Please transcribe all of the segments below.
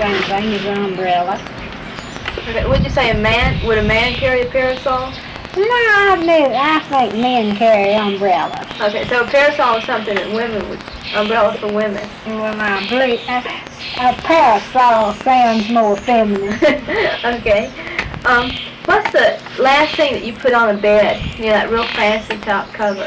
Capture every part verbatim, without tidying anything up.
same thing as an umbrella. Okay, would you say a man, would a man carry a parasol? No, I, do, I think men carry umbrellas. Okay, so a parasol is something that women would, umbrella for women. Well, I believe a, a parasol sounds more feminine. Okay. Um, what's the last thing that you put on a bed? You know, that real fancy top cover.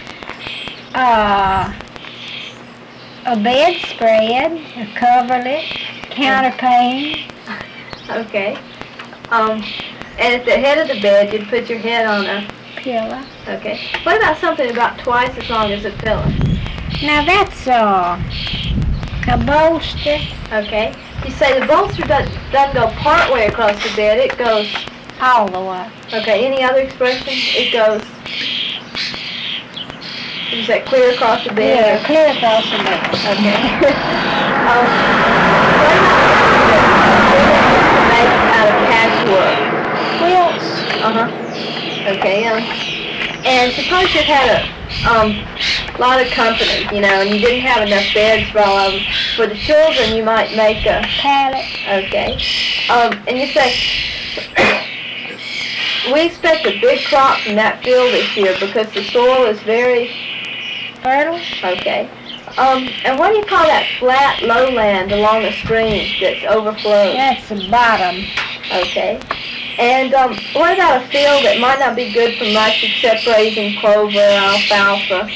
Uh, a bedspread, a coverlet, counterpane. Okay. Um, and at the head of the bed, you'd put your head on a pillow. Okay. What about something about twice as long as a pillow? Now that's uh, a bolster. Okay. You say the bolster doesn't, doesn't go part way across the bed, it goes all the way. Okay, any other expression? It goes, you say clear across the bed? Yeah, clear across the bed. Okay. um, what about made out of patchwork? Quilts. Uh-huh. Okay, um, and suppose you had a um, lot of company, you know, and you didn't have enough beds for all of them. For the children, you might make a pallet. Okay. Um, and you say, we expect a big crop from that field this year because the soil is very fertile. Okay. Um, and what do you call that flat lowland along the stream that's overflowed? That's the bottom. Okay. And um, what about a field that might not be good for much except raising clover or alfalfa?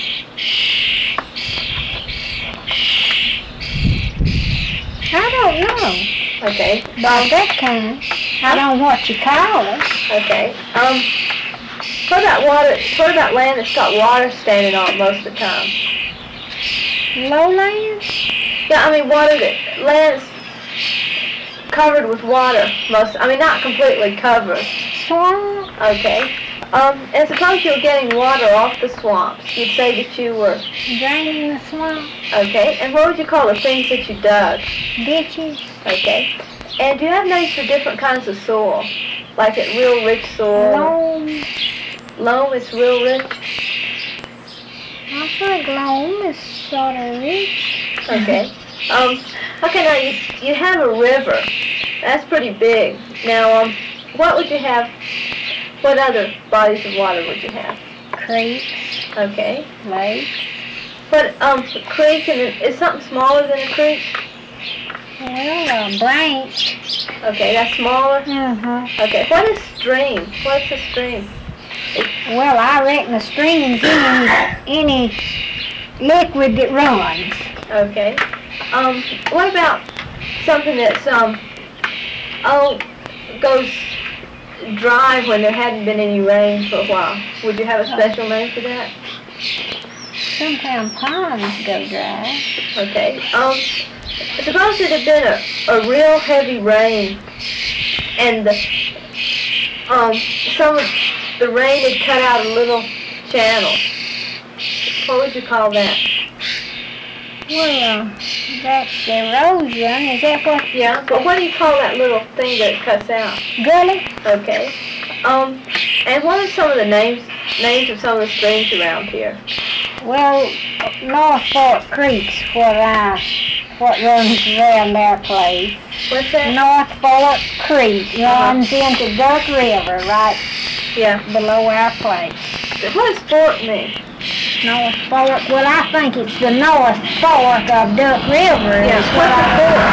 I don't know. Okay. About that kind. I don't know what you call it. Okay. Um, what about water? What about land that's got water standing on it most of the time? Lowland? Yeah, I mean water that land's covered with water most. I mean not completely covered. Swamp. Okay. Um, and suppose you were getting water off the swamps. You'd say that you were draining the swamp. Okay. And what would you call the things that you dug? Ditches. Okay. And do you have names for different kinds of soil? Like it real rich soil? Loam. Loam is real rich? I think loam is sort of rich. Okay. Um, okay, now you, you have a river. That's pretty big. Now, um, what would you have, what other bodies of water would you have? Creeks. Okay. Lake. But, um, a creek, and is something smaller than a creek? Well, a branch. Okay, that's smaller? Uh-huh. Okay, what is stream? What's a stream? Well, I reckon a stream's any, any liquid that runs. Okay. Um, what about something that's, um, oh, goes dry when there hadn't been any rain for a while? Would you have a special name for that? Sometimes ponds go dry. Okay. Um, suppose it had been a, a real heavy rain and the, um, some of the rain had cut out a little channel. What would you call that? Well, that's erosion. Is that what? Yeah, but what do you call that little thing that it cuts out? Gully. Okay. Um, and what are some of the names names of some of the streams around here? Well, North Fork Creek's what I what runs around our place. What's that? North Fork Creek runs uh-huh. into Duck River right yeah. below our place. What does fork mean? North Fork. Well, I think it's the North Fork of Duck River. Yeah. Is what I thought.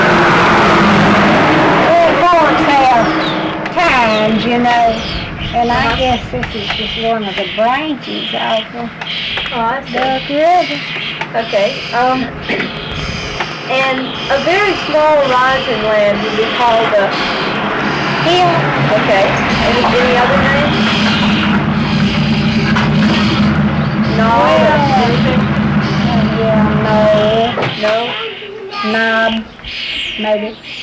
All forks have tines, you know, and uh-huh. I guess this is just one of the branches of the oh, I see. Duck River. Okay. Um, and a very small rising land would be called a hill. Okay. Any, any other names? No. Well, yeah, no. No? Knob, maybe.